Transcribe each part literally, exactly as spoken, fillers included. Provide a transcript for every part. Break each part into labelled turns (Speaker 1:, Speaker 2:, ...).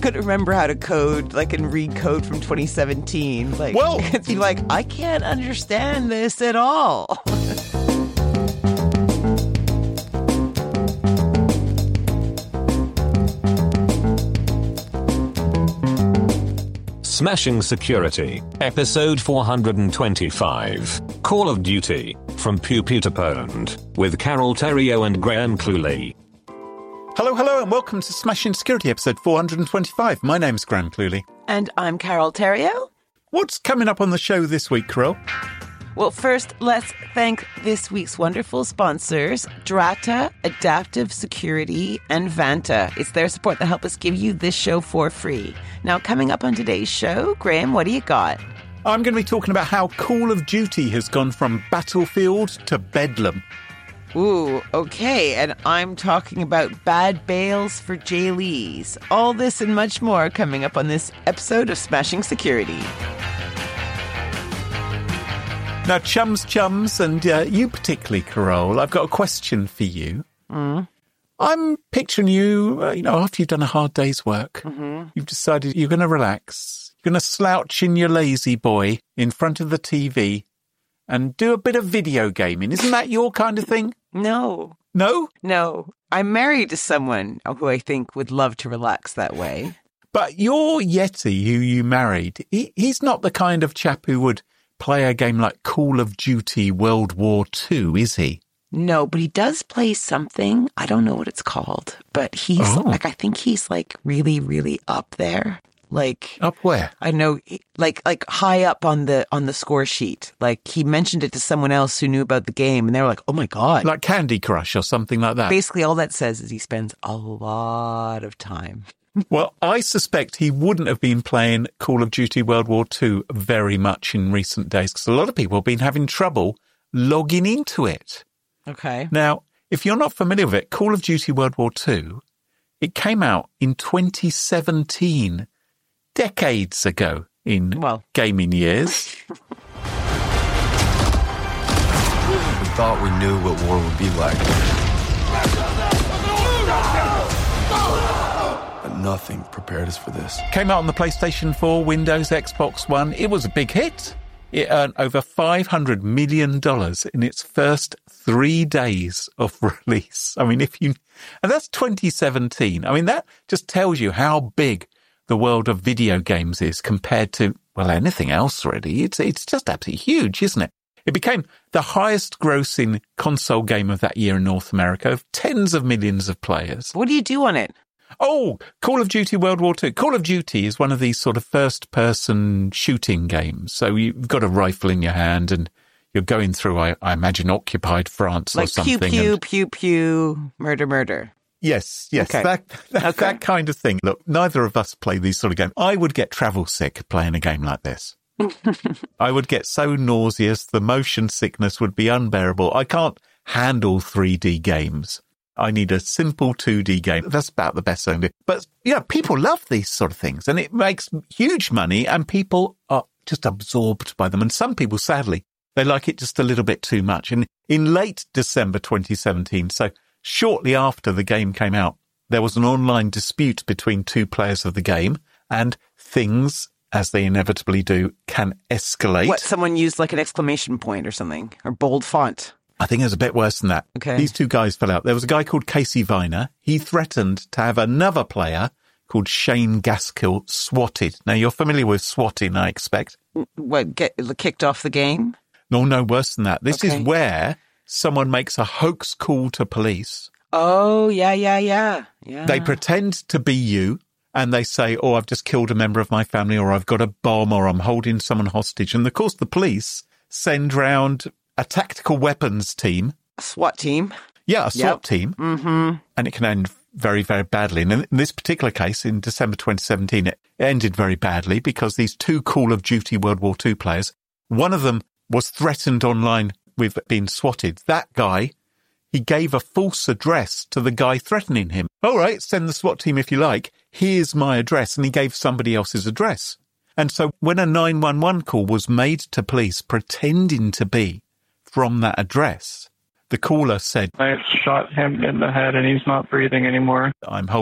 Speaker 1: just couldn't remember how to code, like, and read code from twenty seventeen. Like,
Speaker 2: well,
Speaker 1: you're like, I can't understand this at all.
Speaker 3: Smashing Security, episode four hundred twenty-five, Call of Duty, from Pew Pew to Poland, with Carol Theriault and Graham Cluley.
Speaker 2: Hello, hello, and welcome to Smashing Security, episode four hundred twenty-five. My name's Graham Cluley.
Speaker 1: And I'm Carol Theriault.
Speaker 2: What's coming up on the show this week, Carol?
Speaker 1: Well, first, let's thank this week's wonderful sponsors, Drata, Adaptive Security, and Vanta. It's their support that help us give you this show for free. Now, coming up on today's show, Graham, what do you got?
Speaker 2: I'm going to be talking about how Call of Duty has gone from battlefield to bedlam.
Speaker 1: Ooh, okay, and I'm talking about bad bails for jailees. All this and much more coming up on this episode of Smashing Security.
Speaker 2: Now, chums, chums, and uh, you particularly, Carol, I've got a question for you.
Speaker 1: Mm.
Speaker 2: I'm picturing you, uh, you know, after you've done a hard day's work,
Speaker 1: mm-hmm.
Speaker 2: you've decided you're going to relax, you're going to slouch in your lazy boy in front of the T V and do a bit of video gaming. Isn't that your kind of thing?
Speaker 1: No.
Speaker 2: No?
Speaker 1: No. I'm married to someone who I think would love to relax that way.
Speaker 2: But your Yeti, who you married, he, he's not the kind of chap who would play a game like Call of Duty World War Two, is he?
Speaker 1: No, but he does play something. I don't know what it's called, but he's
Speaker 2: oh.
Speaker 1: like, I think he's like really, really up there. Like
Speaker 2: up where?
Speaker 1: I know, like like high up on the on the score sheet. Like he mentioned it to someone else who knew about the game, and they were like, "Oh my god!"
Speaker 2: Like Candy Crush or something like that.
Speaker 1: Basically, all that says is he spends a lot of time.
Speaker 2: Well, I suspect he wouldn't have been playing Call of Duty World War Two very much in recent days because a lot of people have been having trouble logging into it.
Speaker 1: Okay.
Speaker 2: Now, if you're not familiar with it, Call of Duty World War Two, it came out in twenty seventeen, decades ago in
Speaker 1: well.
Speaker 2: gaming years.
Speaker 4: We thought we knew what war would be like. But nothing prepared us for this.
Speaker 2: Came out on the PlayStation four, Windows, Xbox One. It was a big hit. It earned over five hundred million dollars in its first three days of release. I mean, if you... And that's twenty seventeen. I mean, that just tells you how big the world of video games is compared to, well, anything else, really. It's, it's just absolutely huge, isn't it? It became the highest grossing console game of that year in North America, of tens of millions of players.
Speaker 1: What do you do on it?
Speaker 2: Oh, Call of Duty World War Two. Call of Duty is one of these sort of first-person shooting games. So you've got a rifle in your hand and you're going through, I, I imagine, occupied France
Speaker 1: like
Speaker 2: or something.
Speaker 1: Like pew, pew,
Speaker 2: and...
Speaker 1: pew, pew, murder, murder.
Speaker 2: Yes, yes,
Speaker 1: okay.
Speaker 2: that that,
Speaker 1: okay.
Speaker 2: that kind of thing. Look, neither of us play these sort of games. I would get travel sick playing a game like this. I would get so nauseous, the motion sickness would be unbearable. I can't handle three D games. I need a simple two D game. That's about the best I can do. But, yeah, people love these sort of things, and it makes huge money, and people are just absorbed by them. And some people, sadly, they like it just a little bit too much. And in late December twenty seventeen, so shortly after the game came out, there was an online dispute between two players of the game, and things, as they inevitably do, can escalate.
Speaker 1: What, someone used like an exclamation point or something, or bold font?
Speaker 2: I think it was a bit worse than that.
Speaker 1: Okay.
Speaker 2: These two guys fell out. There was a guy called Casey Viner. He threatened to have another player called Shane Gaskill swatted. Now, you're familiar with swatting, I expect.
Speaker 1: What, get kicked off the game?
Speaker 2: No, no, worse than that. This
Speaker 1: okay.
Speaker 2: is where someone makes a hoax call to police.
Speaker 1: Oh, yeah, yeah, yeah. yeah.
Speaker 2: They pretend to be you, and they say, oh, I've just killed a member of my family, or I've got a bomb, or I'm holding someone hostage. And, of course, the police send round a tactical weapons team.
Speaker 1: A SWAT team.
Speaker 2: Yeah, a SWAT
Speaker 1: yep.
Speaker 2: team.
Speaker 1: Mm-hmm.
Speaker 2: And it can end very, very badly. And in this particular case, in December twenty seventeen, it ended very badly because these two Call of Duty World War Two players, one of them was threatened online with being swatted. That guy, he gave a false address to the guy threatening him. All right, send the SWAT team if you like. Here's my address. And he gave somebody else's address. And so when a nine one one call was made to police pretending to be from that address, the caller said,
Speaker 5: I shot him in the head and he's not breathing anymore.
Speaker 2: I'm holding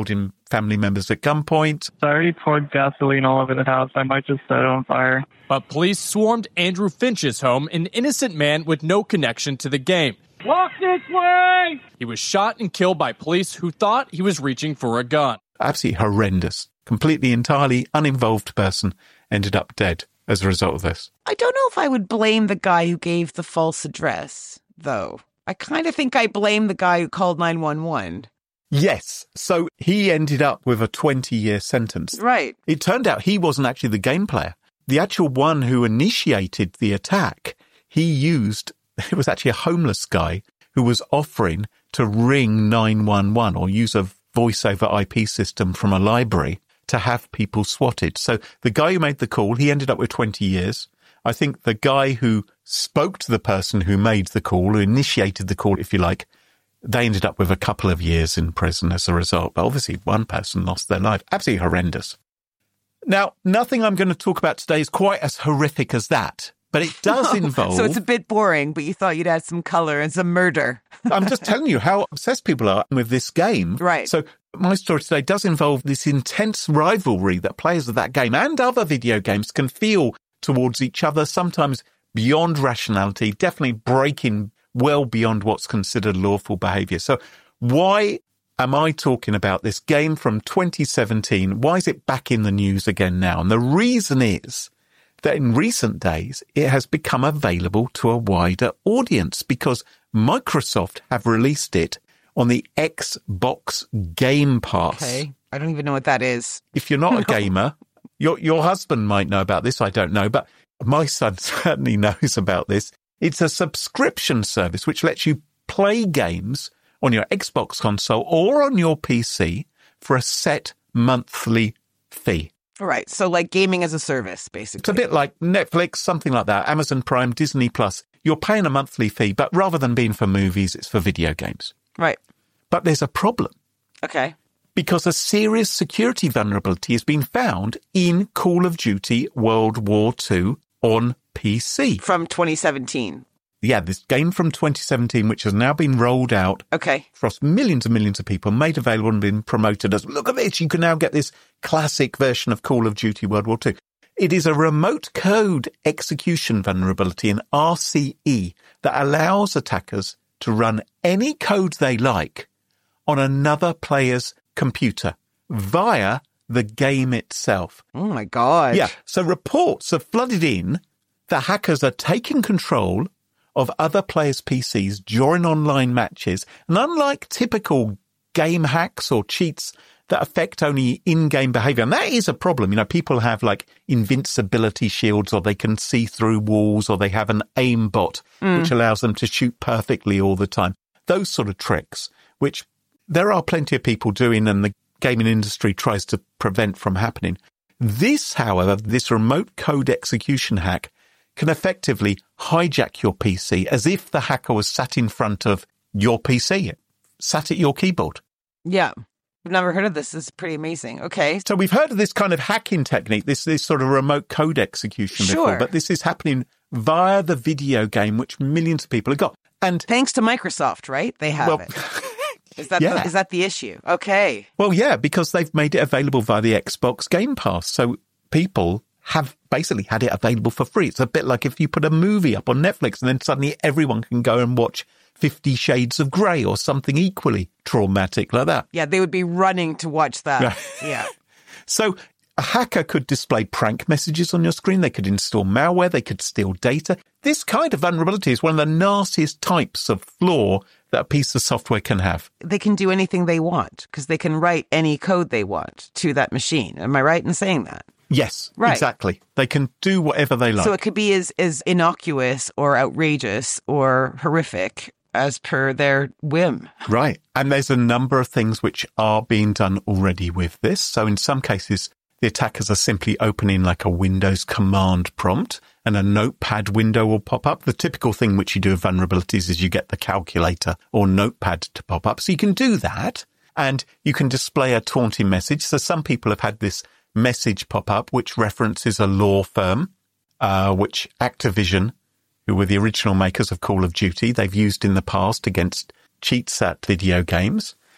Speaker 2: family members at gunpoint.
Speaker 5: I already poured gasoline all over the house. I might just set it on fire.
Speaker 6: But police swarmed Andrew Finch's home, an innocent man with no connection to the game.
Speaker 7: Walk this way!
Speaker 6: He was shot and killed by police who thought he was reaching for a gun.
Speaker 2: Absolutely horrendous. Completely, entirely uninvolved person ended up dead as a result of this.
Speaker 1: I don't know if I would blame the guy who gave the false address, though. I kind of think I blame the guy who called nine one one.
Speaker 2: Yes. So he ended up with a twenty-year sentence.
Speaker 1: Right.
Speaker 2: It turned out he wasn't actually the game player. The actual one who initiated the attack, he used, it was actually a homeless guy who was offering to ring nine one one or use a voice over I P system from a library to have people swatted. So the guy who made the call, he ended up with twenty years. I think the guy who spoke to the person who made the call, who initiated the call, if you like, they ended up with a couple of years in prison as a result. But obviously one person lost their life. Absolutely horrendous. Now, nothing I'm going to talk about today is quite as horrific as that, but it does involve...
Speaker 1: So it's a bit boring, but you thought you'd add some colour and some murder.
Speaker 2: I'm just telling you how obsessed people are with this game.
Speaker 1: Right.
Speaker 2: So my story today does involve this intense rivalry that players of that game and other video games can feel towards each other, sometimes beyond rationality, definitely breaking well beyond what's considered lawful behaviour. So why am I talking about this game from twenty seventeen? Why is it back in the news again now? And the reason is that in recent days, it has become available to a wider audience because Microsoft have released it on the Xbox Game Pass.
Speaker 1: Okay. I don't even know what that is.
Speaker 2: If you're not a gamer, your your husband might know about this. I don't know, but my son certainly knows about this. It's a subscription service which lets you play games on your Xbox console or on your P C for a set monthly fee.
Speaker 1: All right. So like gaming as a service, basically.
Speaker 2: It's a bit like Netflix, something like that. Amazon Prime, Disney Plus. You're paying a monthly fee, but rather than being for movies, it's for video games.
Speaker 1: Right.
Speaker 2: But there's a problem.
Speaker 1: Okay.
Speaker 2: Because a serious security vulnerability has been found in Call of Duty World War Two on P C.
Speaker 1: From twenty seventeen.
Speaker 2: Yeah, this game from twenty seventeen, which has now been rolled out
Speaker 1: okay.
Speaker 2: across millions and millions of people, made available and been promoted as, look at this, you can now get this classic version of Call of Duty World War Two. It is a remote code execution vulnerability, an R C E, that allows attackers to run any code they like on another player's computer via the game itself.
Speaker 1: Oh, my God.
Speaker 2: Yeah, so reports have flooded in that hackers are taking control of other players' P Cs during online matches. And unlike typical game hacks or cheats that affect only in-game behavior, and that is a problem. You know, people have like invincibility shields, or they can see through walls, or they have an aimbot, mm. which allows them to shoot perfectly all the time. Those sort of tricks, which there are plenty of people doing and the gaming industry tries to prevent from happening. This, however, this remote code execution hack can effectively hijack your P C as if the hacker was sat in front of your P C, sat at your keyboard.
Speaker 1: Yeah. I've never heard of this. This is pretty amazing. Okay.
Speaker 2: So we've heard of this kind of hacking technique, this, this sort of remote code execution
Speaker 1: sure.
Speaker 2: before, but this is happening via the video game, which millions of people have got. And
Speaker 1: thanks to Microsoft, right? They have well, it. Is that, yeah. the, is that the issue? Okay.
Speaker 2: Well, yeah, because they've made it available via the Xbox Game Pass. So people have basically had it available for free. It's a bit like if you put a movie up on Netflix and then suddenly everyone can go and watch Fifty Shades of Grey or something equally traumatic like that.
Speaker 1: Yeah, they would be running to watch that. Yeah.
Speaker 2: So a hacker could display prank messages on your screen. They could install malware. They could steal data. This kind of vulnerability is one of the nastiest types of flaw that a piece of software can have.
Speaker 1: They can do anything they want because they can write any code they want to that machine. Am I right in saying that?
Speaker 2: Yes,
Speaker 1: right.
Speaker 2: Exactly. They can do whatever they like.
Speaker 1: So it could be as, as innocuous or outrageous or horrific as per their whim.
Speaker 2: Right. And there's a number of things which are being done already with this. So in some cases, the attackers are simply opening like a Windows command prompt and a notepad window will pop up. The typical thing which you do with vulnerabilities is you get the calculator or notepad to pop up. So you can do that and you can display a taunting message. So some people have had this message pop up which references a law firm, uh, which Activision, who were the original makers of Call of Duty, they've used in the past against cheats at video games.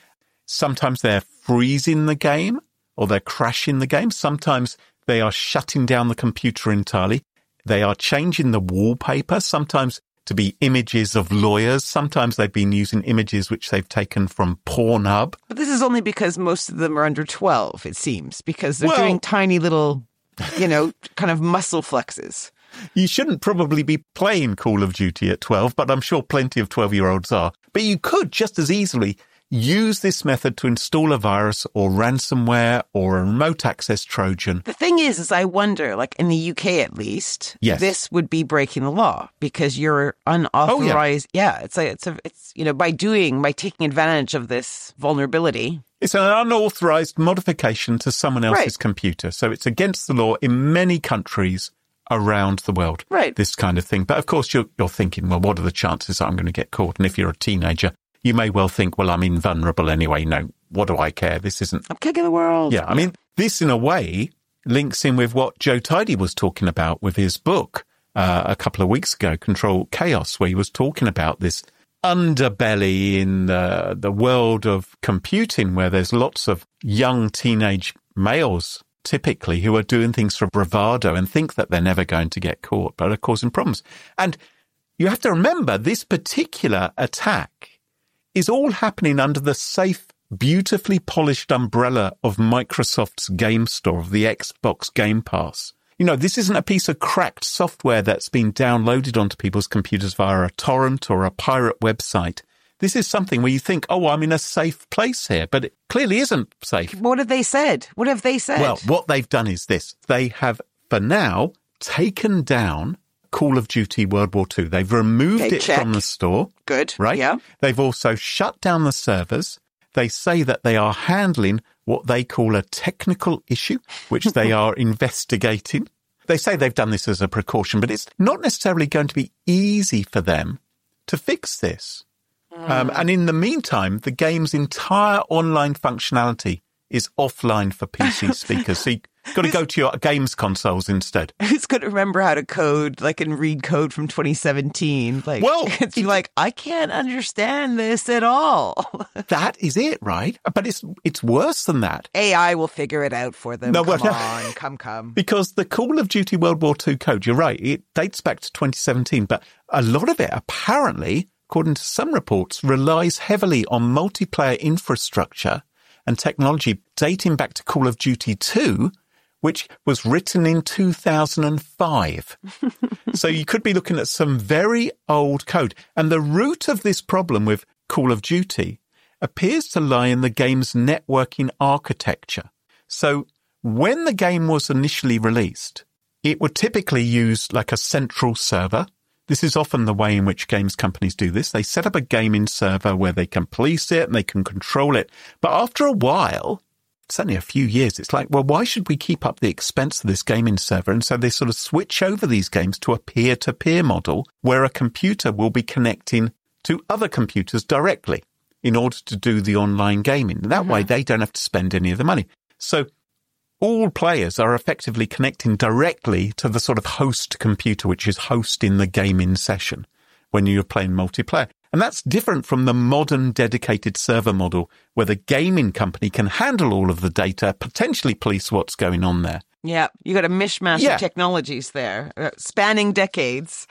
Speaker 2: Sometimes they're freezing the game or they're crashing the game. Sometimes they are shutting down the computer entirely. They are changing the wallpaper, sometimes to be images of lawyers. Sometimes they've been using images which they've taken from Pornhub.
Speaker 1: But this is only because most of them are under twelve, it seems, because they're
Speaker 2: Well-
Speaker 1: doing tiny little, you know, kind of muscle flexes.
Speaker 2: You shouldn't probably be playing Call of Duty at twelve, but I'm sure plenty of twelve-year-olds are. But you could just as easily use this method to install a virus or ransomware or a remote access Trojan.
Speaker 1: The thing is, is I wonder, like in the U K at least,
Speaker 2: Yes.
Speaker 1: this would be breaking the law because you're unauthorized. yeah. it's a, it's a, it's, you know, by doing, by taking advantage of this vulnerability.
Speaker 2: It's an unauthorized modification to someone else's
Speaker 1: Right.
Speaker 2: computer. So it's against the law in many countries around the world.
Speaker 1: Right.
Speaker 2: This kind of thing. But of course, you're, you're thinking, well, what are the chances that I'm going to get caught? And if you're a teenager, you may well think, well, I'm invulnerable anyway. No, what do I care? This isn't.
Speaker 1: I'm kicking the world.
Speaker 2: Yeah, I mean, this in a way links in with what Joe Tidy was talking about with his book uh, a couple of weeks ago, Control Chaos, where he was talking about this underbelly in the, the world of computing, where there's lots of young teenage males typically who are doing things for bravado and think that they're never going to get caught, but are causing problems. And you have to remember this particular attack is all happening under the safe, beautifully polished umbrella of Microsoft's game store, of the Xbox Game Pass. You know, this isn't a piece of cracked software that's been downloaded onto people's computers via a torrent or a pirate website. This is something where you think, oh, I'm in a safe place here, but it clearly isn't safe.
Speaker 1: What have they said? What have they said?
Speaker 2: Well, what they've done is this. They have, for now, taken down Call of Duty World War Two. They've removed
Speaker 1: Okay,
Speaker 2: it
Speaker 1: check.
Speaker 2: from the store.
Speaker 1: Good.
Speaker 2: Right?
Speaker 1: Yeah.
Speaker 2: They've also shut down the servers. They say that they are handling what they call a technical issue, which they are investigating. They say they've done this as a precaution, but it's not necessarily going to be easy for them to fix this. Um, and in the meantime, the game's entire online functionality is offline for P C speakers. So you've got to go to your games consoles instead.
Speaker 1: Who's going to remember how to code, like, and read code from twenty seventeen? Like,
Speaker 2: Well,
Speaker 1: it's like, I can't understand this at all.
Speaker 2: That is it, right? But it's it's worse than that.
Speaker 1: A I will figure it out for them.
Speaker 2: No,
Speaker 1: come
Speaker 2: well,
Speaker 1: on, come, come.
Speaker 2: Because the Call of Duty World War Two code, you're right, it dates back to twenty seventeen, but a lot of it apparently, according to some reports, relies heavily on multiplayer infrastructure and technology dating back to Call of Duty two, which was written in two thousand five. So you could be looking at some very old code. And the root of this problem with Call of Duty appears to lie in the game's networking architecture. So when the game was initially released, it would typically use like a central server. This is often the way in which games companies do this. They set up a gaming server where they can police it and they can control it. But after a while, certainly a few years, it's like, well, why should we keep up the expense of this gaming server? And so they sort of switch over these games to a peer-to-peer model where a computer will be connecting to other computers directly in order to do the online gaming. That way, they don't have to spend any of the money. So all players are effectively connecting directly to the sort of host computer, which is hosting the gaming session when you're playing multiplayer. And that's different from the modern dedicated server model where the gaming company can handle all of the data, potentially police what's going on there.
Speaker 1: Yeah, you got a mishmash
Speaker 2: Yeah.
Speaker 1: of technologies there, uh, spanning decades.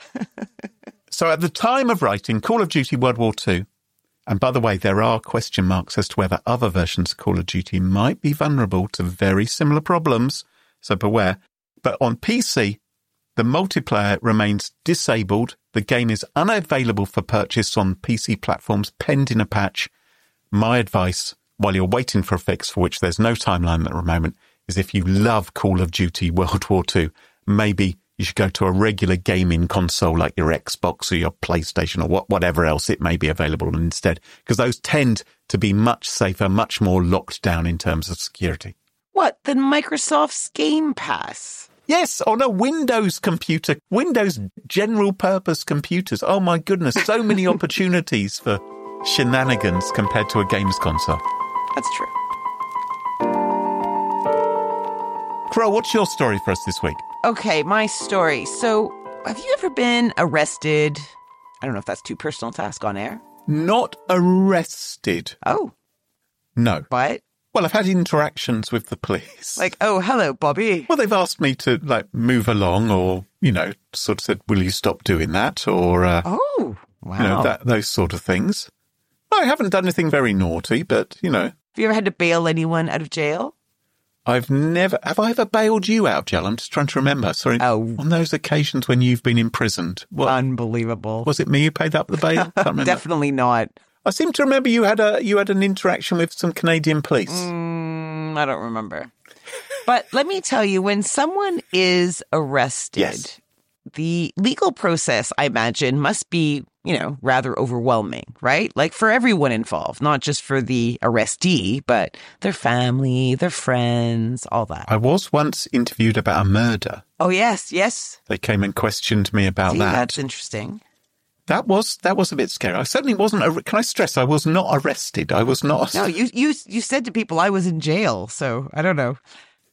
Speaker 2: So at the time of writing, Call of Duty World War Two, and by the way, there are question marks as to whether other versions of Call of Duty might be vulnerable to very similar problems, so beware. But on P C, the multiplayer remains disabled. The game is unavailable for purchase on P C platforms pending a patch. My advice, while you're waiting for a fix for which there's no timeline at the moment, is if you love Call of Duty World War Two, maybe you should go to a regular gaming console like your Xbox or your PlayStation or what, whatever else it may be available instead, because those tend to be much safer, much more locked down in terms of security.
Speaker 1: What, than Microsoft's Game Pass?
Speaker 2: Yes, on a Windows computer, Windows general purpose computers. Oh my goodness, so many opportunities for shenanigans compared to a games console.
Speaker 1: That's true.
Speaker 2: Crow, what's your story for us this week?
Speaker 1: Okay, my story. So, have you ever been arrested? I don't know if that's too personal to ask on air.
Speaker 2: Not arrested.
Speaker 1: Oh,
Speaker 2: No.
Speaker 1: But?
Speaker 2: Well, I've had interactions with the police.
Speaker 1: Like, oh, hello, Bobby.
Speaker 2: Well, they've asked me to, like, move along or, you know, sort of said, will you stop doing that? Or, uh,
Speaker 1: oh, wow.
Speaker 2: You know, that, those sort of things. I haven't done anything very naughty, but, you know.
Speaker 1: Have you ever had to bail anyone out of jail?
Speaker 2: I've never, have I ever bailed you out of jail? I'm just trying to remember. Sorry.
Speaker 1: Oh.
Speaker 2: On those occasions when you've been imprisoned. What,
Speaker 1: Unbelievable.
Speaker 2: Was it me who paid up the bail? Can't remember.
Speaker 1: Definitely not.
Speaker 2: I seem to remember you had a you had an interaction with some Canadian police.
Speaker 1: Mm, I don't remember. But let me tell you, when someone is arrested,
Speaker 2: yes.
Speaker 1: the legal process, I imagine, must be, you know, rather overwhelming, right? Like for everyone involved, not just for the arrestee, but their family, their friends, all that.
Speaker 2: I was once interviewed about a murder.
Speaker 1: Oh, yes, yes.
Speaker 2: They came and questioned me about
Speaker 1: See,
Speaker 2: that.
Speaker 1: That's interesting.
Speaker 2: That was that was a bit scary. I certainly wasn't. Ar- Can I stress? I was not arrested. I was not.
Speaker 1: No, you you you said to people I was in jail, so I don't know.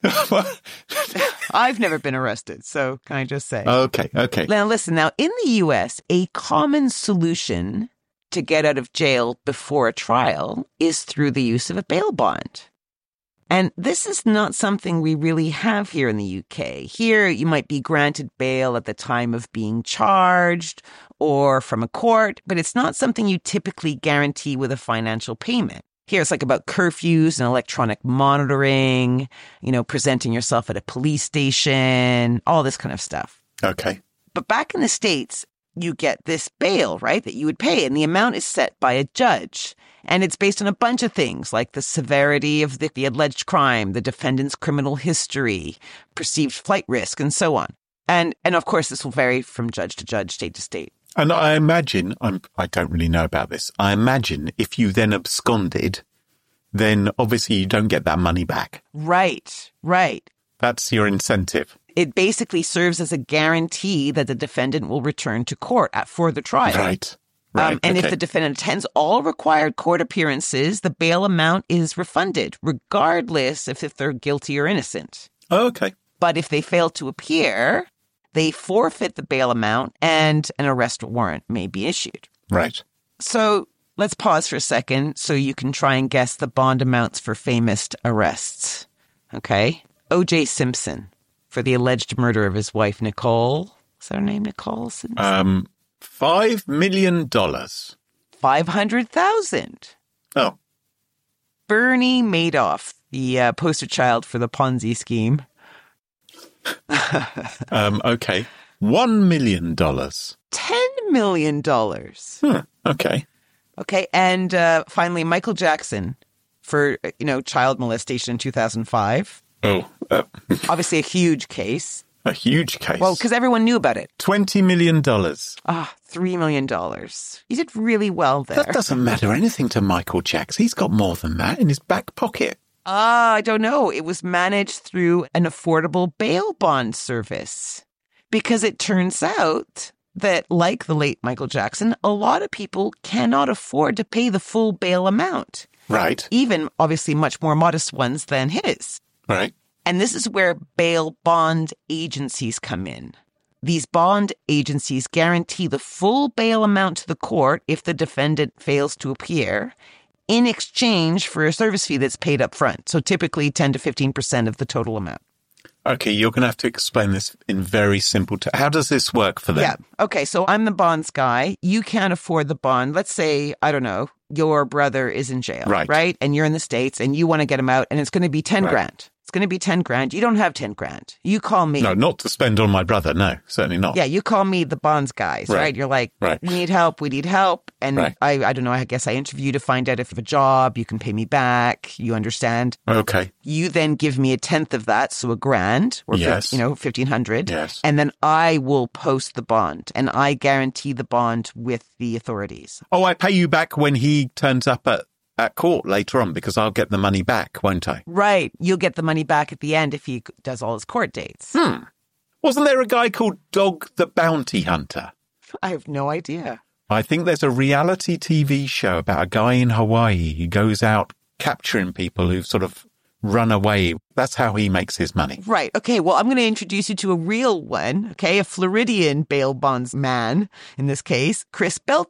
Speaker 1: I've never been arrested, so can I just say?
Speaker 2: Okay, okay.
Speaker 1: Now listen. Now in the U S, a common solution to get out of jail before a trial is through the use of a bail bond. And this is not something we really have here in the U K. Here, you might be granted bail at the time of being charged or from a court, but it's not something you typically guarantee with a financial payment. Here, it's like about curfews and electronic monitoring, you know, presenting yourself at a police station, all this kind of stuff.
Speaker 2: Okay.
Speaker 1: But back in the States, you get this bail, right, that you would pay, and the amount is set by a judge. And it's based on a bunch of things like the severity of the, the alleged crime, the defendant's criminal history, perceived flight risk, and so on. And, and of course, this will vary from judge to judge, state to state.
Speaker 2: And I imagine, I'm, I don't really know about this, I imagine if you then absconded, then obviously you don't get that money back.
Speaker 1: Right, right.
Speaker 2: That's your incentive.
Speaker 1: It basically serves as a guarantee that the defendant will return to court at further trial.
Speaker 2: Right. Right,
Speaker 1: um, and
Speaker 2: okay.
Speaker 1: if the defendant attends all required court appearances, the bail amount is refunded, regardless if, if they're guilty or innocent.
Speaker 2: Oh, okay.
Speaker 1: But if they fail to appear, they forfeit the bail amount and an arrest warrant may be issued.
Speaker 2: Right.
Speaker 1: So let's pause for a second so you can try and guess the bond amounts for famous arrests. Okay? O J Simpson for the alleged murder of his wife, Nicole. Is that her name, Nicole Simpson?
Speaker 2: Um... Five million dollars.
Speaker 1: Five hundred thousand.
Speaker 2: Oh.
Speaker 1: Bernie Madoff, the uh, poster child for the Ponzi scheme.
Speaker 2: um, okay. One million dollars.
Speaker 1: Ten million dollars.
Speaker 2: Hmm, okay.
Speaker 1: Okay, and uh, finally, Michael Jackson for, you know, child molestation in two thousand five.
Speaker 2: Oh. Uh,
Speaker 1: Obviously a huge case.
Speaker 2: A huge case.
Speaker 1: Well, because everyone knew about it.
Speaker 2: Twenty million dollars.
Speaker 1: Ah, three million dollars. You did really well there.
Speaker 2: That doesn't matter anything to Michael Jackson. He's got more than that in his back pocket.
Speaker 1: Ah, I don't know. It was managed through an affordable bail bond service. Because it turns out that, like the late Michael Jackson, a lot of people cannot afford to pay the full bail amount.
Speaker 2: Right.
Speaker 1: Even, obviously, much more modest ones than his.
Speaker 2: Right.
Speaker 1: And this is where bail bond agencies come in. These bond agencies guarantee the full bail amount to the court if the defendant fails to appear in exchange for a service fee that's paid up front. So typically ten to fifteen percent of the total amount.
Speaker 2: Okay, you're going to have to explain this in very simple terms. How does this work for them?
Speaker 1: Yeah. Okay, so I'm the bonds guy. You can't afford the bond. Let's say, I don't know, your brother is in jail,
Speaker 2: right?
Speaker 1: right? And you're in the States and you want to get him out and it's going to be ten
Speaker 2: right.
Speaker 1: grand. It's going to be ten grand. You don't have ten grand. You call me.
Speaker 2: No, not to spend on my brother. No, certainly not.
Speaker 1: Yeah, you call me the bonds guys, right? right? You're like,
Speaker 2: right.
Speaker 1: we need help. We need help. And
Speaker 2: right.
Speaker 1: I, I don't know, I guess I interview you to find out if you have a job. You can pay me back. You understand?
Speaker 2: Okay.
Speaker 1: You then give me a tenth of that, so a grand, or
Speaker 2: yes.
Speaker 1: you know, fifteen hundred.
Speaker 2: Yes.
Speaker 1: And then I will post the bond, and I guarantee the bond with the authorities.
Speaker 2: Oh, I pay you back when he turns up at at court later on because I'll get the money back, won't I?
Speaker 1: Right. You'll get the money back at the end if he does all his court dates.
Speaker 2: Hmm. Wasn't there a guy called Dog the Bounty Hunter?
Speaker 1: I have no idea.
Speaker 2: I think there's a reality T V show about a guy in Hawaii who goes out capturing people who've sort of run away. That's how he makes his money.
Speaker 1: Right. Okay. Well, I'm going to introduce you to a real one. Okay. A Floridian bail bonds man, in this case, Chris Belton.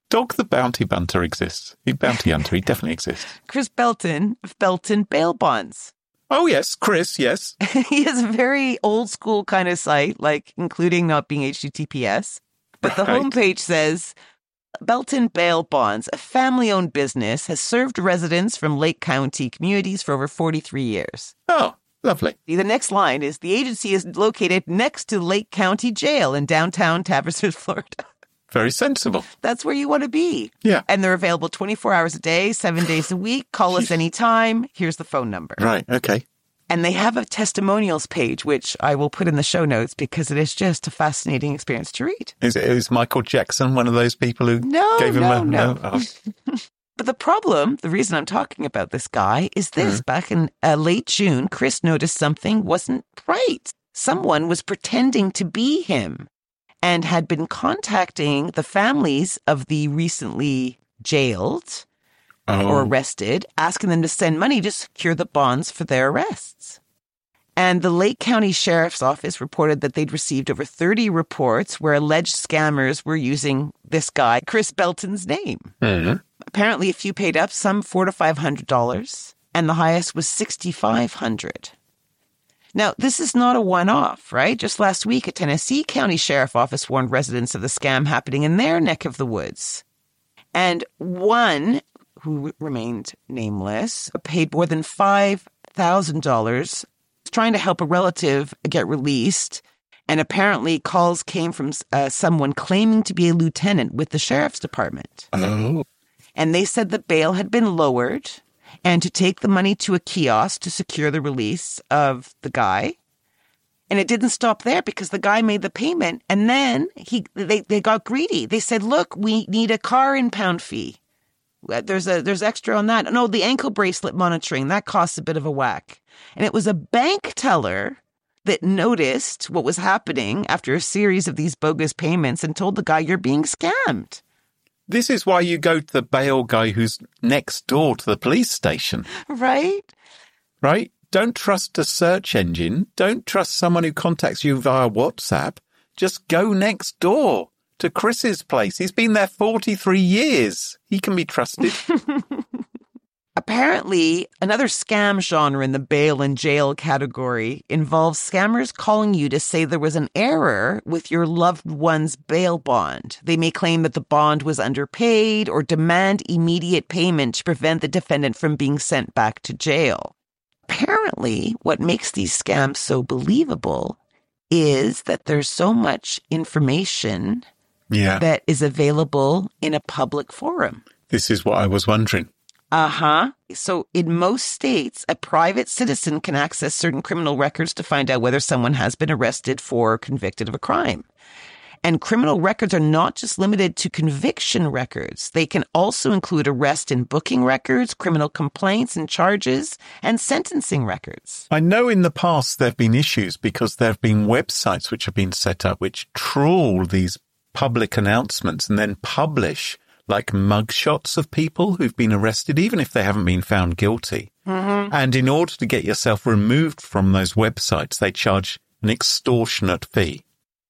Speaker 2: Dog the Bounty Bunter exists. He Bounty Hunter, he definitely exists.
Speaker 1: Chris Belton of Belton Bail Bonds.
Speaker 2: Oh, yes, Chris, yes.
Speaker 1: He has a very old school kind of site, like including not being H T T P S. But the
Speaker 2: Right.
Speaker 1: homepage says, Belton Bail Bonds, a family-owned business, has served residents from Lake County communities for over forty-three years.
Speaker 2: Oh, lovely.
Speaker 1: The next line is, the agency is located next to Lake County Jail in downtown Traverse, Florida.
Speaker 2: Very sensible.
Speaker 1: That's where you want to be.
Speaker 2: Yeah.
Speaker 1: And they're available twenty-four hours a day, seven days a week. Call us anytime. Here's the phone number.
Speaker 2: Right, okay.
Speaker 1: And they have a testimonials page, which I will put in the show notes because it is just a fascinating experience to read.
Speaker 2: Is, it, is Michael Jackson one of those people who
Speaker 1: No,
Speaker 2: gave him
Speaker 1: no,
Speaker 2: a...
Speaker 1: no.
Speaker 2: Oh.
Speaker 1: But the problem, the reason I'm talking about this guy is this. Mm. Back in uh, late June, Chris noticed something wasn't right. Someone was pretending to be him and had been contacting the families of the recently jailed oh. or arrested, asking them to send money to secure the bonds for their arrests. And the Lake County Sheriff's Office reported that they'd received over thirty reports where alleged scammers were using this guy, Chris Belton's name.
Speaker 2: Mm-hmm.
Speaker 1: Apparently, a few paid up, some four to five hundred dollars, and the highest was sixty-five hundred dollars. Now, this is not a one-off, right? Just last week, a Tennessee County Sheriff Office warned residents of the scam happening in their neck of the woods. And one, who remained nameless, paid more than five thousand dollars trying to help a relative get released. And apparently calls came from uh, someone claiming to be a lieutenant with the sheriff's department.
Speaker 2: Oh.
Speaker 1: And they said the bail had been lowered and to take the money to a kiosk to secure the release of the guy. And it didn't stop there because the guy made the payment and then he they, they got greedy. They said, look, we need a car impound fee. There's a there's extra on that. No, the ankle bracelet monitoring, that costs a bit of a whack. And it was a bank teller that noticed what was happening after a series of these bogus payments and told the guy, you're being scammed.
Speaker 2: This is why you go to the bail guy who's next door to the police station.
Speaker 1: Right?
Speaker 2: Right? Don't trust a search engine. Don't trust someone who contacts you via WhatsApp. Just go next door to Chris's place. He's been there forty-three years. He can be trusted.
Speaker 1: Apparently, another scam genre in the bail and jail category involves scammers calling you to say there was an error with your loved one's bail bond. They may claim that the bond was underpaid or demand immediate payment to prevent the defendant from being sent back to jail. Apparently, what makes these scams so believable is that there's so much information
Speaker 2: yeah.
Speaker 1: that is available in a public forum.
Speaker 2: This is what I was wondering.
Speaker 1: Uh-huh. So in most states, a private citizen can access certain criminal records to find out whether someone has been arrested for or convicted of a crime. And criminal records are not just limited to conviction records. They can also include arrest and booking records, criminal complaints and charges, and sentencing records.
Speaker 2: I know in the past there have been issues because there have been websites which have been set up which trawl these public announcements and then publish like mugshots of people who've been arrested, even if they haven't been found guilty.
Speaker 1: Mm-hmm.
Speaker 2: And in order to get yourself removed from those websites, they charge an extortionate fee.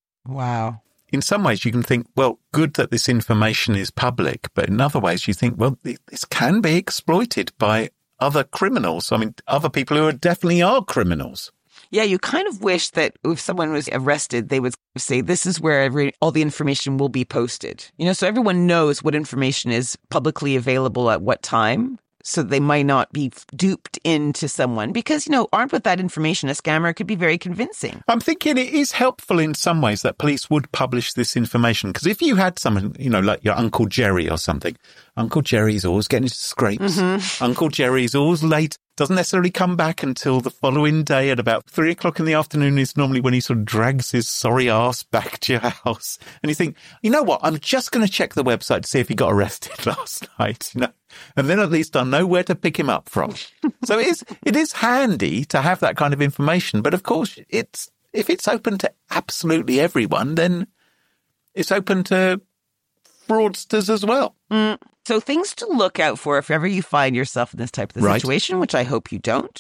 Speaker 1: Wow.
Speaker 2: In some ways, you can think, well, good that this information is public. But in other ways, you think, well, this can be exploited by other criminals. I mean, other people who are definitely are criminals.
Speaker 1: Yeah, you kind of wish that if someone was arrested, they would say, this is where every, all the information will be posted. You know, so everyone knows what information is publicly available at what time. So they might not be duped into someone because, you know, armed with that information, a scammer could be very convincing.
Speaker 2: I'm thinking it is helpful in some ways that police would publish this information. Because if you had someone, you know, like your Uncle Jerry or something, Uncle Jerry's always getting into scrapes.
Speaker 1: Mm-hmm.
Speaker 2: Uncle Jerry's always late. Doesn't necessarily come back until the following day at about three o'clock in the afternoon is normally when he sort of drags his sorry ass back to your house. And you think, you know what? I'm just going to check the website to see if he got arrested last night, you know, and then at least I know where to pick him up from. So it is, it is handy to have that kind of information. But of course, it's, if it's open to absolutely everyone, then it's open to fraudsters as well.
Speaker 1: Mm. So things to look out for if ever you find yourself in this type of
Speaker 2: Right.
Speaker 1: situation, which I hope you don't.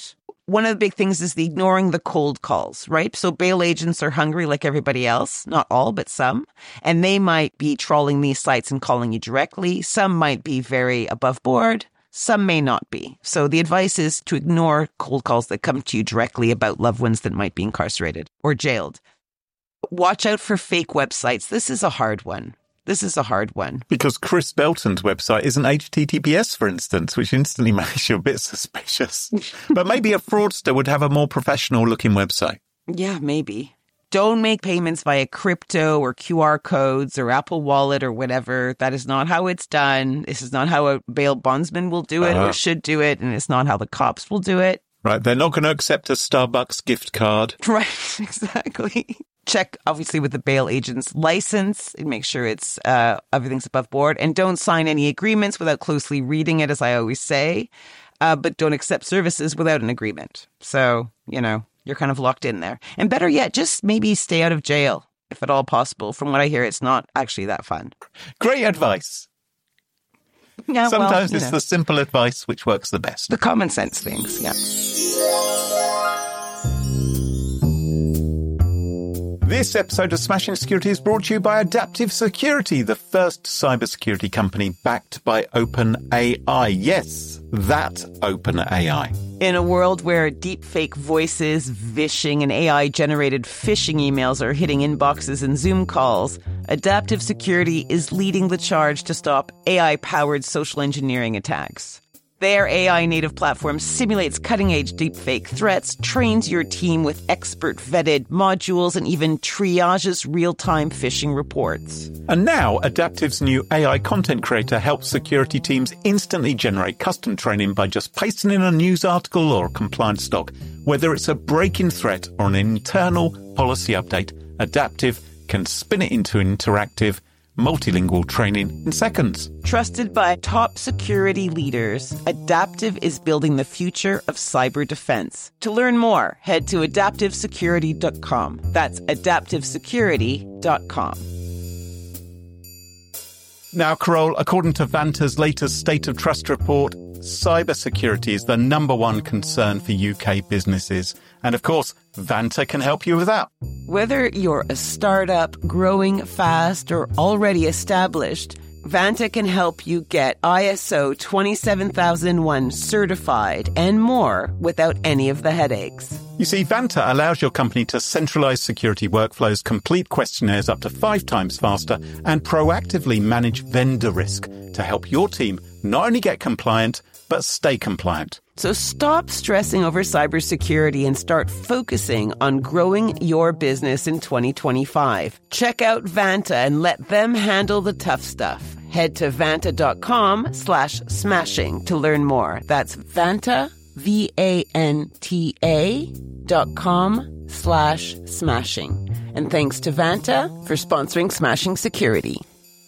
Speaker 1: one of the big things is the ignoring the cold calls, right? So bail agents are hungry like everybody else, not all, but some. And they might be trawling these sites and calling you directly. Some might be very above board. Some may not be. So the advice is to ignore cold calls that come to you directly about loved ones that might be incarcerated or jailed. Watch out for fake websites. This is a hard one. This is a hard one.
Speaker 2: Because Chris Belton's website isn't H T T P S, for instance, which instantly makes you a bit suspicious. But maybe a fraudster would have a more professional-looking website.
Speaker 1: Yeah, maybe. Don't make payments via crypto or Q R codes or Apple Wallet or whatever. That is not how it's done. This is not how a bail bondsman will do it uh-huh. or should do it, and it's not how the cops will do it.
Speaker 2: Right, they're not going to accept a Starbucks gift card.
Speaker 1: Right, exactly. Check, obviously, with the bail agent's license and make sure it's uh, everything's above board. And don't sign any agreements without closely reading it, as I always say. Uh, but don't accept services without an agreement. So, you know, you're kind of locked in there. And better yet, just maybe stay out of jail, if at all possible. From what I hear, it's not actually that fun.
Speaker 2: Great advice.
Speaker 1: Yeah,
Speaker 2: Sometimes
Speaker 1: well,
Speaker 2: it's
Speaker 1: know.
Speaker 2: the simple advice which works the best.
Speaker 1: The common sense things, yeah.
Speaker 2: This episode of Smashing Security is brought to you by Adaptive Security, the first cybersecurity company backed by OpenAI. Yes, that OpenAI.
Speaker 1: In a world where deepfake voices, vishing, and A I-generated phishing emails are hitting inboxes and Zoom calls, Adaptive Security is leading the charge to stop A I-powered social engineering attacks. Their A I-native platform simulates cutting-edge deepfake threats, trains your team with expert-vetted modules, and even triages real-time phishing reports.
Speaker 2: And now, Adaptive's new A I content creator helps security teams instantly generate custom training by just pasting in a news article or a compliance stock. Whether it's a break-in threat or an internal policy update, Adaptive can spin it into interactive, multilingual training in seconds.
Speaker 1: Trusted by top security leaders, Adaptive is building the future of cyber defense. To learn more, head to adaptive security dot com. That's adaptive security dot com.
Speaker 2: Now, Carole, according to Vanta's latest State of Trust report, cybersecurity is the number one concern for U K businesses. And of course, Vanta can help you with that.
Speaker 1: Whether you're a startup, growing fast, or already established, Vanta can help you get I S O twenty-seven thousand one certified and more without any of the headaches.
Speaker 2: You see, Vanta allows your company to centralize security workflows, complete questionnaires up to five times faster, and proactively manage vendor risk to help your team not only get compliant, but stay compliant.
Speaker 1: So stop stressing over cybersecurity and start focusing on growing your business in twenty twenty-five. Check out Vanta and let them handle the tough stuff. Head to vanta.com slash smashing to learn more. That's Vanta, V A N T A dot com slash smashing. And thanks to Vanta for sponsoring Smashing Security.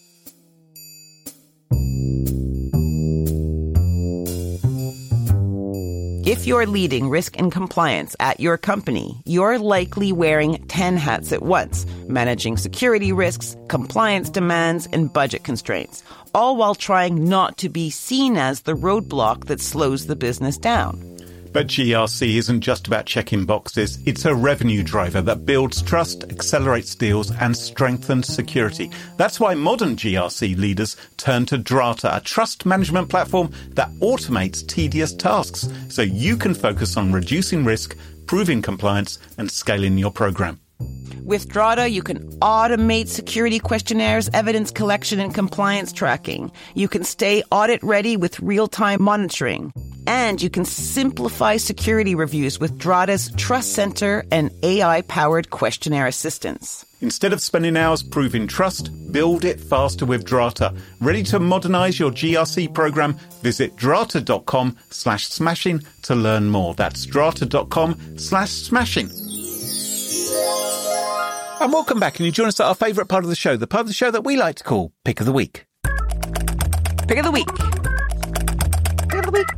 Speaker 1: If you're leading risk and compliance at your company, you're likely wearing ten hats at once, managing security risks, compliance demands, and budget constraints, all while trying not to be seen as the roadblock that slows the business down.
Speaker 2: But G R C isn't just about checking boxes. It's a revenue driver that builds trust, accelerates deals, and strengthens security. That's why modern G R C leaders turn to Drata, a trust management platform that automates tedious tasks so you can focus on reducing risk, proving compliance, and scaling your program.
Speaker 1: With Drata, you can automate security questionnaires, evidence collection, and compliance tracking. You can stay audit ready with real-time monitoring. And you can simplify security reviews with Drata's Trust Center and A I-powered questionnaire assistance.
Speaker 2: Instead of spending hours proving trust, build it faster with Drata. Ready to modernize your G R C program? Visit drata.com slash smashing to learn more. That's drata.com slash smashing. And welcome back, and you join us at our favourite part of the show, the part of the show that we like to call Pick of the Week.
Speaker 1: Pick of the Week. Pick of the Week.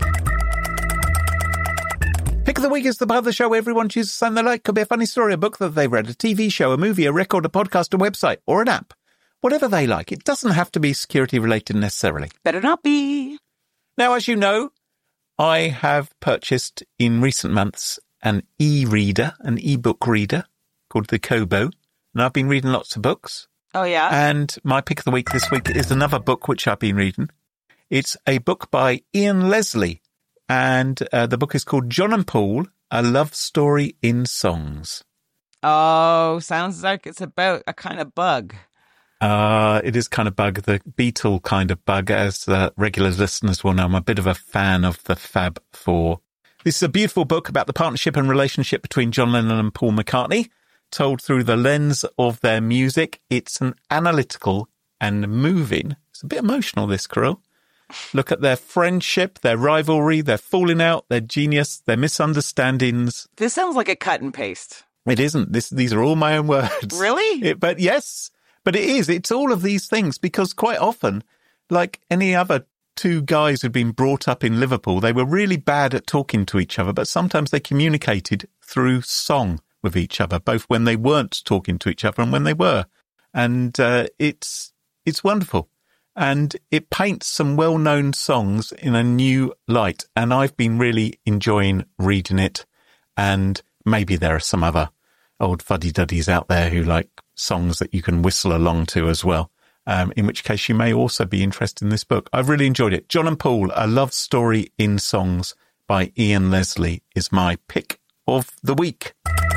Speaker 2: Pick of the Week is the part of the show where everyone chooses something they like. Could be a funny story, a book that they've read, a T V show, a movie, a record, a podcast, a website, or an app. Whatever they like. It doesn't have to be security related necessarily.
Speaker 1: Better not be.
Speaker 2: Now, as you know, I have purchased in recent months an e-reader, an e-book reader called the Kobo, and I've been reading lots of books.
Speaker 1: Oh, yeah?
Speaker 2: And my pick of the week this week is another book which I've been reading. It's a book by Ian Leslie, and uh, the book is called John and Paul, A Love Story in Songs.
Speaker 1: Oh, sounds like it's about a kind of bug.
Speaker 2: Uh, it is kind of bug, the Beatle kind of bug, as uh, regular listeners will know. I'm a bit of a fan of the Fab Four. This is a beautiful book about the partnership and relationship between John Lennon and Paul McCartney, told through the lens of their music. It's an analytical and moving, it's a bit emotional, this, Carol. Look at their friendship, their rivalry, their falling out, their genius, their misunderstandings.
Speaker 1: This sounds like a cut and paste.
Speaker 2: It isn't. This, these are all my own words.
Speaker 1: Really?
Speaker 2: It, but yes, but it is. It's all of these things, because quite often, like any other two guys who'd been brought up in Liverpool, they were really bad at talking to each other, but sometimes they communicated through song with each other, both when they weren't talking to each other and when they were. And uh, it's it's wonderful. And it paints some well-known songs in a new light. And I've been really enjoying reading it. And maybe there are some other old fuddy-duddies out there who like songs that you can whistle along to as well. Um, in which case you may also be interested in this book. I've really enjoyed it. John and Paul, A Love Story in Songs by Ian Leslie is my pick of the week.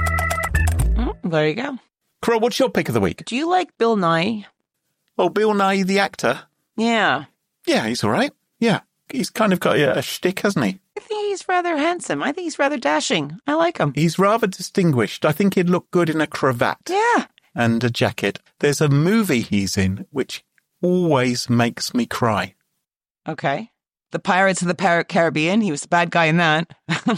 Speaker 1: Mm, there you go.
Speaker 2: Carol, what's your pick of the week?
Speaker 1: Do you like Bill Nye?
Speaker 2: Oh, Bill Nye, the actor?
Speaker 1: Yeah.
Speaker 2: Yeah, he's all right. Yeah. He's kind of got a, a shtick, hasn't he?
Speaker 1: I think he's rather handsome. I think he's rather dashing. I like him.
Speaker 2: He's rather distinguished. I think he'd look good in a cravat.
Speaker 1: Yeah.
Speaker 2: And a jacket. There's a movie he's in which always makes me cry.
Speaker 1: Okay. The Pirates of the Par- Caribbean. He was the bad guy in that.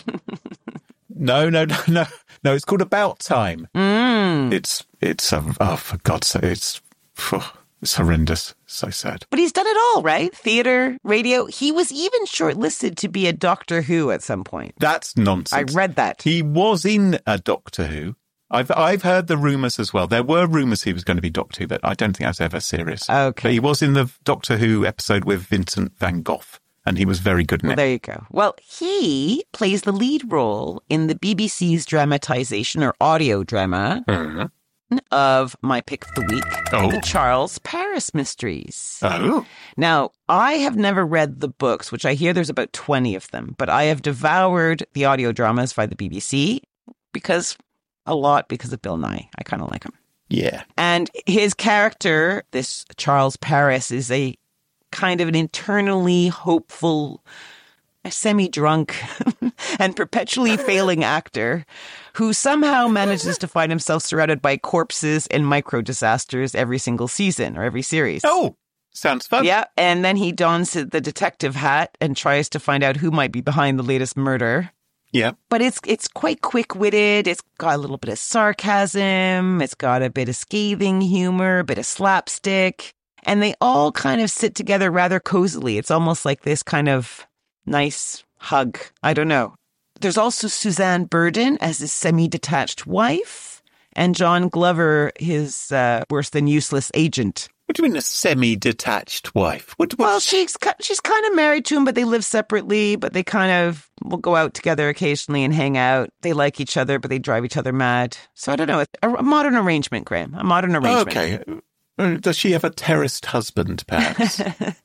Speaker 2: no, no, no, no. No, it's called About Time.
Speaker 1: Mm.
Speaker 2: It's, it's, um, oh, for God's sake, it's, oh, it's horrendous. So sad.
Speaker 1: But he's done it all, right? Theater, radio. He was even shortlisted to be a Doctor Who at some point.
Speaker 2: That's nonsense.
Speaker 1: I read that.
Speaker 2: He was in a Doctor Who. I've I've heard the rumours as well. There were rumours he was going to be Doctor Who, but I don't think that was ever serious.
Speaker 1: Okay.
Speaker 2: But he was in the Doctor Who episode with Vincent van Gogh, and he was very good in
Speaker 1: well,
Speaker 2: it.
Speaker 1: There you go. Well, he plays the lead role in the B B C's dramatization or audio drama mm-hmm. of my pick of the week,
Speaker 2: oh.
Speaker 1: The Charles Paris Mysteries.
Speaker 2: Oh.
Speaker 1: Now, I have never read the books, which I hear there's about twenty of them, but I have devoured the audio dramas by the B B C because... a lot because of Bill Nye. I kind of like him.
Speaker 2: Yeah.
Speaker 1: And his character, this Charles Paris, is a kind of an internally hopeful, semi-drunk, and perpetually failing actor who somehow manages to find himself surrounded by corpses and micro-disasters every single season or every series.
Speaker 2: Oh, sounds fun.
Speaker 1: Yeah. And then he dons the detective hat and tries to find out who might be behind the latest murder.
Speaker 2: Yeah.
Speaker 1: But it's it's quite quick-witted. It's got a little bit of sarcasm. It's got a bit of scathing humor, a bit of slapstick. And they all kind of sit together rather cozily. It's almost like this kind of nice hug. I don't know. There's also Suzanne Burden as his semi-detached wife. And John Glover, his uh, worse than useless agent.
Speaker 2: What do you mean a semi-detached wife? What, what?
Speaker 1: Well, she's she's kind of married to him, but they live separately, but they kind of will go out together occasionally and hang out. They like each other, but they drive each other mad. So I don't know. A, a modern arrangement, Graham. A modern arrangement.
Speaker 2: Okay. Does she have a terraced husband, perhaps?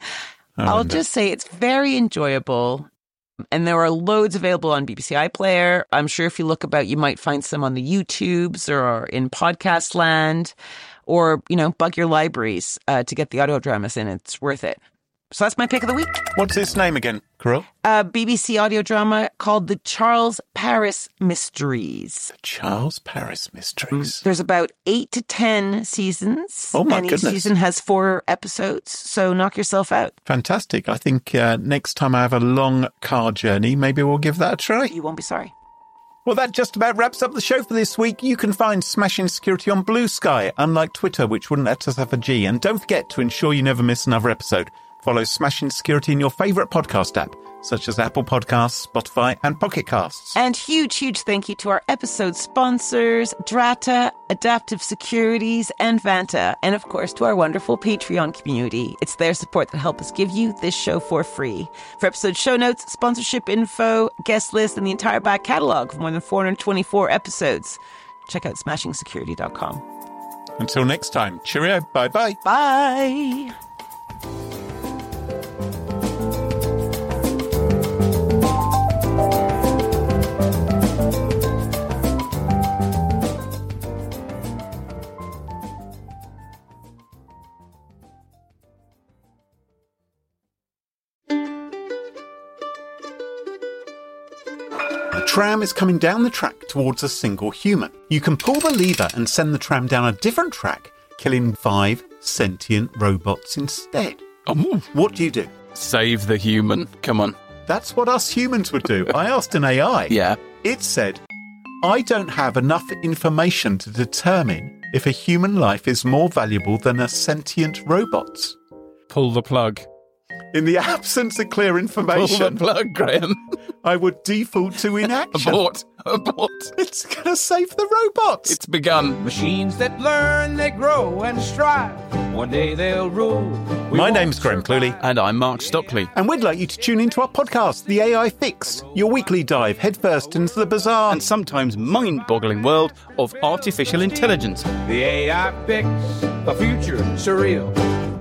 Speaker 1: I'll
Speaker 2: wonder.
Speaker 1: just say it's very enjoyable. And there are loads available on B B C iPlayer. I'm sure if you look about, you might find some on the YouTubes or in podcast land. Or, you know, bug your libraries uh, to get the audio dramas in. It's worth it. So that's my pick of the week.
Speaker 2: What's its name again, Carol?
Speaker 1: A B B C audio drama called The Charles Paris Mysteries.
Speaker 2: The Charles Paris Mysteries.
Speaker 1: There's about eight to ten seasons.
Speaker 2: Oh, my
Speaker 1: and
Speaker 2: goodness.
Speaker 1: Each season has four episodes, so knock yourself out.
Speaker 2: Fantastic. I think uh, next time I have a long car journey, maybe we'll give that a try.
Speaker 1: You won't be sorry.
Speaker 2: Well, that just about wraps up the show for this week. You can find Smashing Security on Blue Sky, unlike Twitter, which wouldn't let us have a G. And don't forget to ensure you never miss another episode. Follow Smashing Security in your favourite podcast app, such as Apple Podcasts, Spotify, and Pocket Casts.
Speaker 1: And huge, huge thank you to our episode sponsors, Drata, Adaptive Securities, and Vanta. And of course, to our wonderful Patreon community. It's their support that help us give you this show for free. For episode show notes, sponsorship info, guest list, and the entire back catalogue of more than four hundred twenty-four episodes, check out smashing security dot com.
Speaker 2: Until next time, cheerio, bye-bye.
Speaker 1: Bye.
Speaker 2: A tram is coming down the track towards a single human. You can pull the lever and send the tram down a different track, killing five sentient robots instead.
Speaker 8: Oh.
Speaker 2: What do you do?
Speaker 8: Save the human. Come on.
Speaker 2: That's what us humans would do. I asked an A I.
Speaker 8: Yeah.
Speaker 2: It said, I don't have enough information to determine if a human life is more valuable than a sentient robot's.
Speaker 8: Pull the plug.
Speaker 2: In the absence of clear
Speaker 8: Pull
Speaker 2: information,
Speaker 8: the plug, Graham.
Speaker 2: I would default to inaction.
Speaker 8: Abort. Abort.
Speaker 2: It's going to save the robots.
Speaker 8: It's begun.
Speaker 7: Machines that learn, they grow and strive. One day they'll rule. We
Speaker 2: My
Speaker 7: won't
Speaker 2: name's Graham
Speaker 7: survive.
Speaker 2: Cluley.
Speaker 8: And I'm Mark Stockley.
Speaker 2: And we'd like you to tune into our podcast, The A I Fix, your weekly dive headfirst into the bizarre
Speaker 8: And sometimes mind-boggling world of artificial intelligence.
Speaker 7: The A I fix, the future surreal.